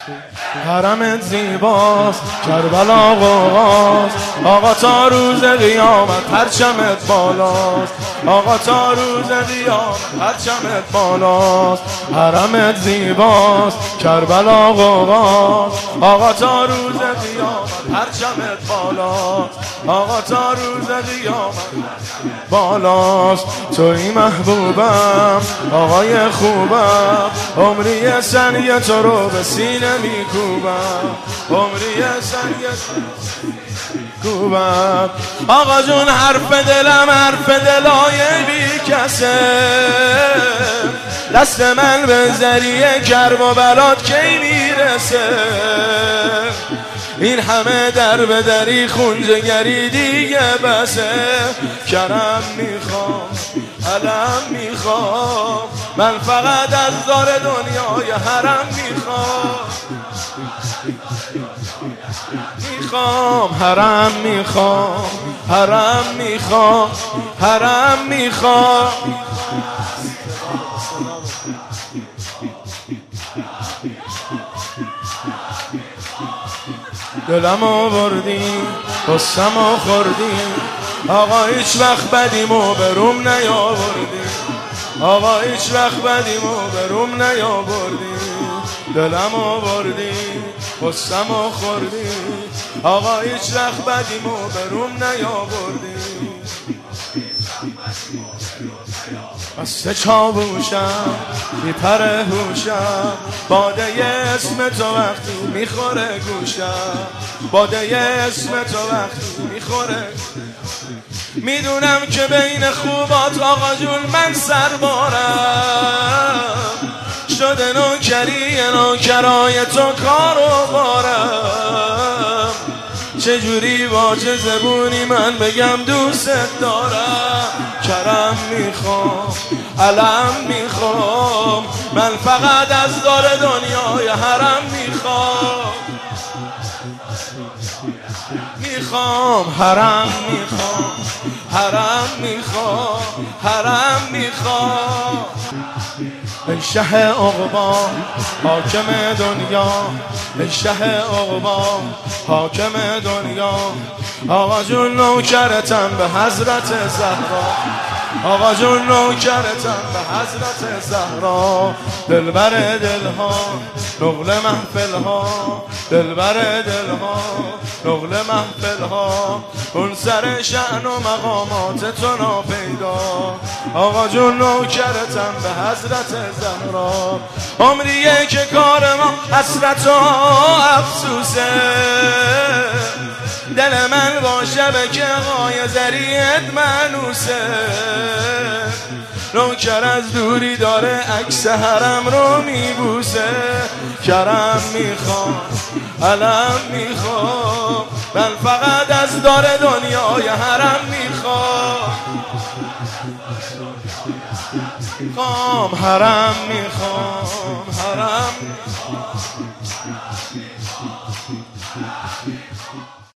حرمت زیباست کربلا غوغاست، آقا تا روز قیامت پرچمت بالاست، آقا تا روز قیامت پرچمت بالاست. حرمت زیباست کربلا غوغاست، آقا تا روز قیامت پرچمت بالاست، آقا تا روز قیامت بالاست. توی محبوبم آقای خوبم، عمری سنگ تو رو به سینه میکوبم، عمری سنگ کوبم. آقا جون حرف دلم حرف دلای بی کسه، دست من به ذریعه کرب و بلات کی میرسه. این همه در به دری خونجگری دیگه بسه. کرم میخوام علم میخوام، من فقط از دار دنیای حرم میخوام حرم میخوام، حرم میخوام، حرم میخوام. دلمو بردی قصه‌مو خوردی، آقا هیچ وقت بدیمو به روم نیاوردی، آقا هیچ وقت بدیمو به روم نیاوردی. دلمو بردی قصه‌مو خوردی، آقا هیچ وقت بدیمو به روم نیاوردی. بسته چاووشم میپره هوشم، باده اسم تو وقتی میخوره گوشم، باده اسم تو وقتی میخوره. میدونم که بین خوبات آقا جون من سربارم، شده نوکری نوکرای تو کارو بارم. چجوری با چه زبونی من بگم دوست دارم. کرم میخوام علم میخوام، من فقط از دار دنیای حرم میخوام حرم میخوام، حرم میخوام، حرم میخوام. ای شه عقبا حاکم دنیا، ای شه عقبا حاکم دنیا. آقا جون نوکرتم به حضرت زهرا، آقا جون نوکرتم به حضرت زهرا. دلبر دلها نقل محفلها، دلبر دلها نقل محفلها. اون سر شأن و مقامات تو ناپیدا، آقا جون نوکرتم به حضرت زهرا. عمریه که کار ما حسرت و افسوسه، دل من با شبکه های ذریعت منوسه. نوکر از دوری داره عکس حرم رو میبوسه. کرم میخوام علم میخوام، من فقط از دار دنیای حرم میخوام حرم میخوام، حرم